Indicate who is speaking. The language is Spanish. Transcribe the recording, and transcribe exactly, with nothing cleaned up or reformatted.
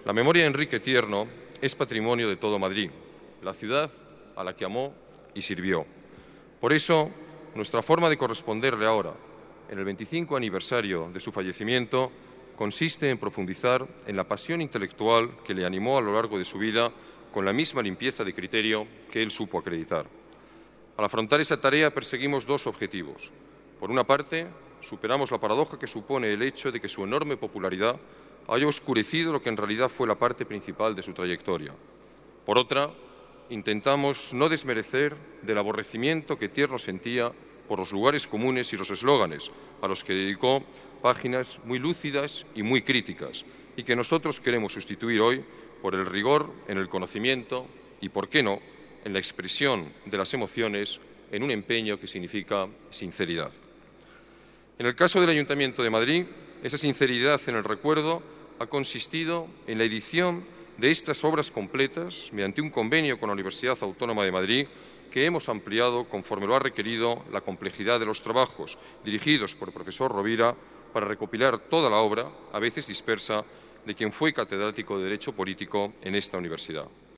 Speaker 1: La memoria de Enrique Tierno es patrimonio de todo Madrid, la ciudad a la que amó y sirvió. Por eso, nuestra forma de corresponderle ahora, en el veinticinco aniversario de su fallecimiento, consiste en profundizar en la pasión intelectual que le animó a lo largo de su vida con la misma limpieza de criterio que él supo acreditar. Al afrontar esa tarea perseguimos dos objetivos. Por una parte, superamos la paradoja que supone el hecho de que su enorme popularidad haya oscurecido lo que en realidad fue la parte principal de su trayectoria. Por otra, intentamos no desmerecer del aborrecimiento que Tierno sentía por los lugares comunes y los eslóganes, a los que dedicó páginas muy lúcidas y muy críticas, y que nosotros queremos sustituir hoy por el rigor en el conocimiento y, por qué no, en la expresión de las emociones en un empeño que significa sinceridad. En el caso del Ayuntamiento de Madrid, esa sinceridad en el recuerdo ha consistido en la edición de estas obras completas mediante un convenio con la Universidad Autónoma de Madrid que hemos ampliado conforme lo ha requerido la complejidad de los trabajos dirigidos por el profesor Rovira para recopilar toda la obra, a veces dispersa, de quien fue catedrático de Derecho Político en esta universidad.